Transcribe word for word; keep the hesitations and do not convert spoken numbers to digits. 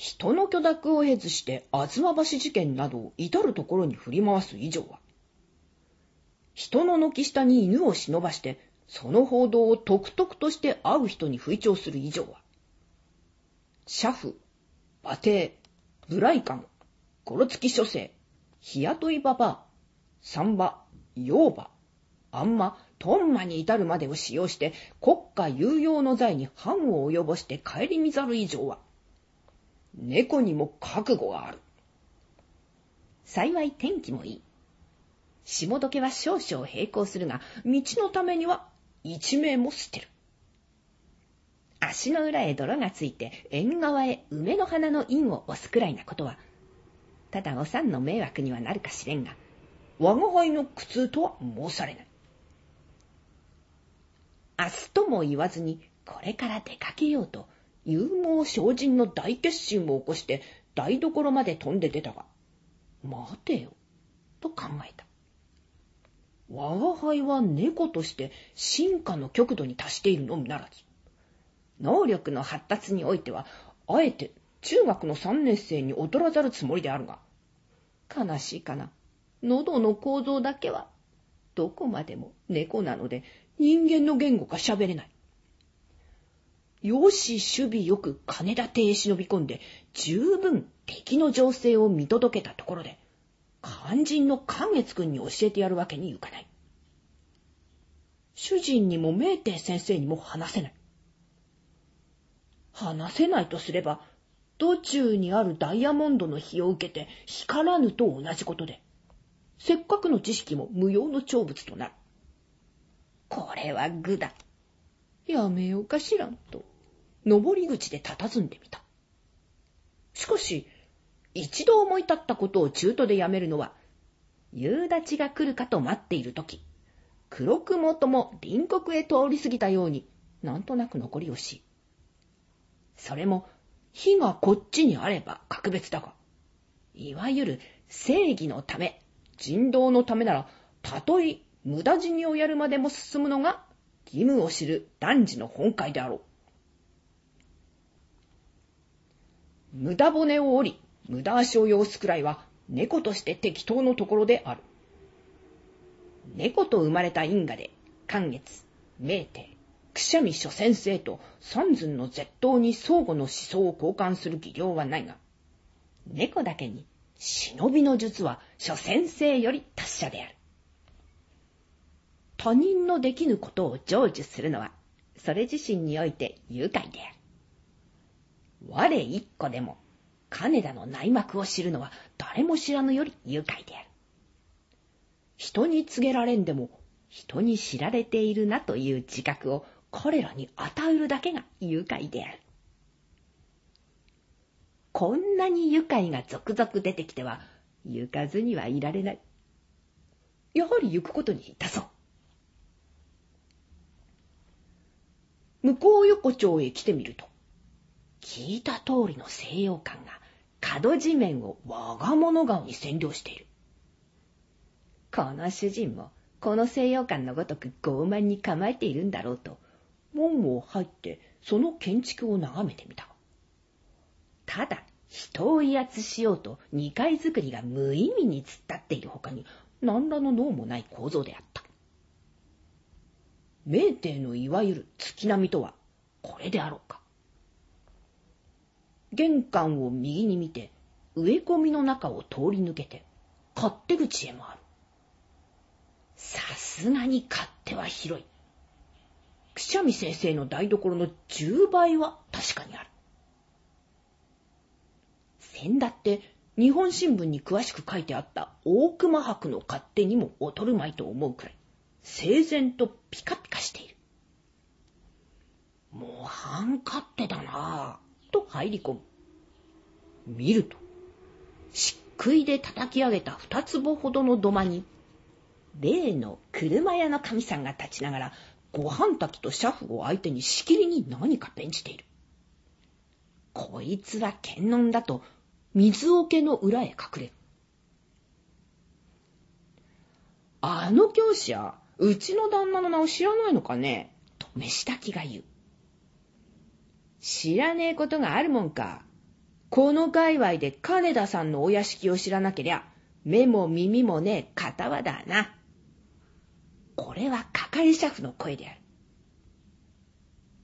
人の許諾を経ずして吾妻橋事件などを至るところに振り回す以上は、人の軒下に犬を忍ばして、その報道をとくとくとして会う人に吹聴する以上は、車夫、馬蹄、無頼官、ゴロつき諸生、日雇いばばあ、三馬、洋馬、あんま、とんまに至るまでを使用して、国家有用の罪に犯を及ぼして顧みざる以上は、猫にも覚悟がある。幸い天気もいい。霜解けは少々並行するが、道のためには一命も捨てる。足の裏へ泥がついて縁側へ梅の花の印を押すくらいなことは、ただおさんの迷惑にはなるかしれんが、我が輩の苦痛とは申されない。明日とも言わずにこれから出かけようと、勇猛精進の大決心を起こして台所まで飛んで出たが、待てよ、と考えた。我が輩は猫として進化の極度に達しているのみならず、能力の発達においては、あえて中学の三年生に劣らざるつもりであるが、悲しいかな。喉の構造だけは、どこまでも猫なので人間の言語が喋れない。よし守備よく金田邸へ忍び込んで、十分敵の情勢を見届けたところで、肝心の寛月君に教えてやるわけにいかない。主人にも明帝先生にも話せない。話せないとすれば、途中にあるダイヤモンドの火を受けて光らぬと同じことで、せっかくの知識も無用の長物となる。これは愚だ。やめようかしらんと、登り口で佇んでみた。しかし、一度思い立ったことを中途でやめるのは、夕立が来るかと待っているとき、黒雲とも隣国へ通り過ぎたように、なんとなく残り惜しい。それも、火がこっちにあれば格別だが、いわゆる正義のため、人道のためなら、たとえ無駄死にをやるまでも進むのが、義務を知る男児の本懐であろう。無駄骨を折り、無駄足を要すくらいは、猫として適当のところである。猫と生まれた因果で、寛月、明帝、くしゃみ諸先生と三寸の絶倒に相互の思想を交換する技量はないが、猫だけに忍びの術は諸先生より達者である。他人のできぬことを成就するのは、それ自身において愉快である。我一個でも、金田の内幕を知るのは誰も知らぬより愉快である。人に告げられんでも、人に知られているなという自覚を彼らに与えるだけが愉快である。こんなに愉快が続々出てきては、行かずにはいられない。やはり行くことにいたそう。向こう横丁へ来てみると、聞いた通りの西洋館が角地面を我が物顔に占領している。この主人もこの西洋館のごとく傲慢に構えているんだろうと、門を入ってその建築を眺めてみた。ただ人を威圧しようと二階作りが無意味に突っ立っているほかに何らの能もない構造であった。明帝のいわゆる月並みとはこれであろうか。玄関を右に見て植え込みの中を通り抜けて勝手口へ回る。さすがに勝手は広い。くしゃみ先生の台所のじゅうばいは確かにある。先だって日本新聞に詳しく書いてあった大熊博の勝手にも劣るまいと思うくらい整然とピカピカしている。もう半勝手だなぁと入り込む。見ると漆喰で叩き上げた二坪ほどの土間に例の車屋の神さんが立ちながらご飯炊きと車夫を相手にしきりに何か弁じている。こいつは検問だと水桶の裏へ隠れる。あの教師はうちの旦那の名を知らないのかねと飯炊きが言う。知らねえことがあるもんか。 この界隈で金田さんのお屋敷を知らなけりゃ、目も耳もねえ片輪だな。これは係車夫の声である。